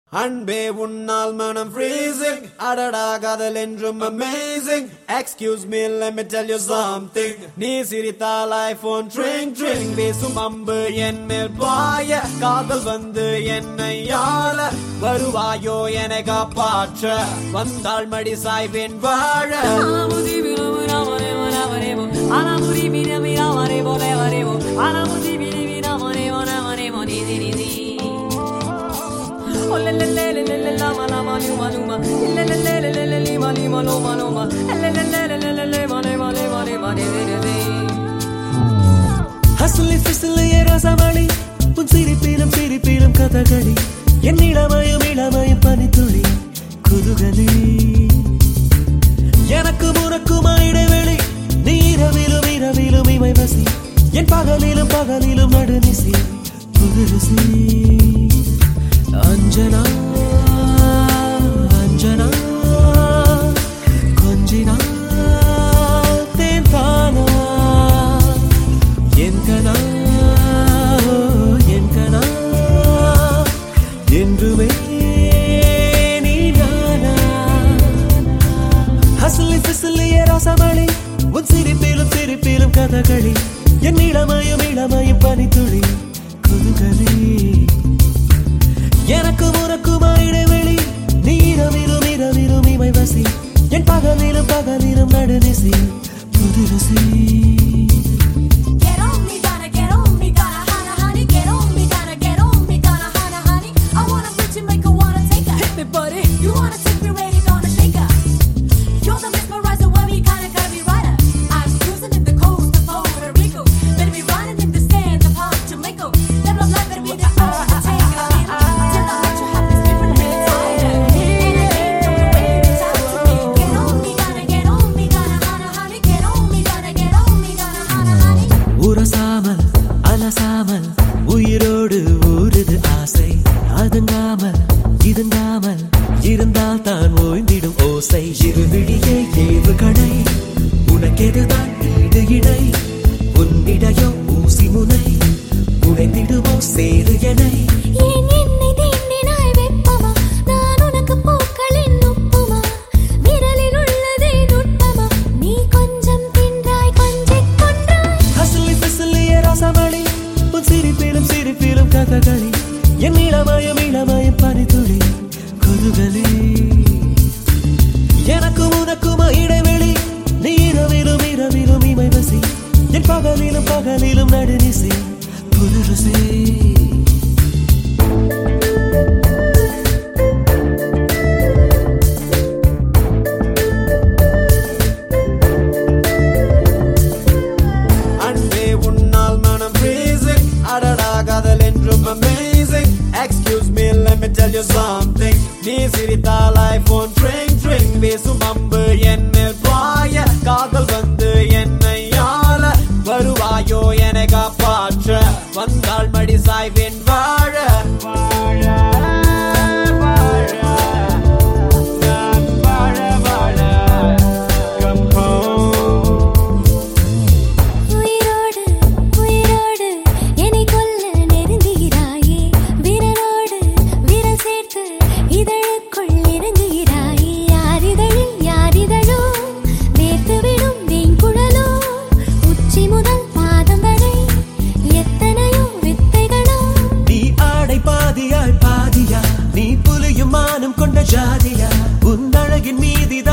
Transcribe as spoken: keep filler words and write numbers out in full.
அன்பே உன்னால் மனம் freezing அடடா காதல் என்றும் amazing excuse me let me tell you something நீ சிரித்தால் ஐபோன் ட்ரிங் ட்ரிங் பேசும் அம்பு என் மேல் பாய காதல் வந்து என்னை ஆள வருவாயோ என்னை காப்பாற்ற வந்தாள் மடி சாய்வேன் வாழ Oh le le le le le la ma la ma luma luma le le le le le le ma lima luma luma le le le le le le ma le ma le ma le ma de de de ஹஸ்லி ஃபிஸ்லி ரசமணி உன் சிரிப்பிலும் சிரிப்பிலும் கதகளி என் இளமயம் இளமயம் பனித்துளி குதுகலி எனக்கு முனக்குமா இடைவெளி நீ இரவிலும் இரவிலும் இமை வசி என் பகலிலும் பகலிலும் நடுநிசி புதுருசி अंजना अंजना கொஞ்சினா தேன்தானா என்கனா என்கனா என்றுமே நீ நானா ஹஸ்லி ஃபிஸ்லி ரசமணி உன் சிரிப்பிலும் சிரிப்பிலும் கதகளி என் இளமயம் இளமயம் பனித்துளி குதுகலி எனக்கு முனக்குமா இடைவெளி நீ இரவிலும் இரவிலும் இமை வசி என் பகலிலும் பகலிலும் நடுநிசி புதுரசி உரசாமல் அலசாமல் உயிரோடு ஊறுது ஆசை அதுங்காமல் இதுங்காமல் இருந்தால் தான் ஓய்ந்திடும் ஓசை இருவிழியே ஏவு கடை உனக்கெதுதான் ஈடு இடை உன்னிடையோ ஊசி முனை உடைந்திடுமோ சேரு எனை சிரிப்பிலும் சிரிப்பிலும் கதகளி என் இளமயம் இளமயம் பனித்துளி குதுகலி எனக்கு உனக்குமா இடைவெளி நீ இரவிலும் இரவிலும் இமை வசி என் பகலிலும் பகலிலும் நடுநிசி புதுரசி amazing excuse me let me tell you something நீ சிரித்தால் ஐபோன் ட்ரிங் ட்ரிங் பேசும் அம்பு என் மேல் பாய காதல் வந்து என்னை ஆள வருவாயோ என்னை காப்பாற்ற வந்தாள் மடி சாய்வேன் வாழ வாழ வாழ நான் வாழ வாழ come home உயிரோடு உயிரோடு என்னை கொல்ல நெருங்குகிறாயே விரலோடு விரல் சேர்த்து இதழுக்குள் இறங்குகிறாயே யாரிதழில் யாரிதழோ வேர்த்துவிடும் வேங்குழலோ உச்சி முதல் பாதம் வரை எத்தனையோ வித்தைகளோ நீ ஆடை பாதியாய் பாதியா நீ புலியும் மானம் கொண்ட ஜாதியா உன் அழகின் மீதி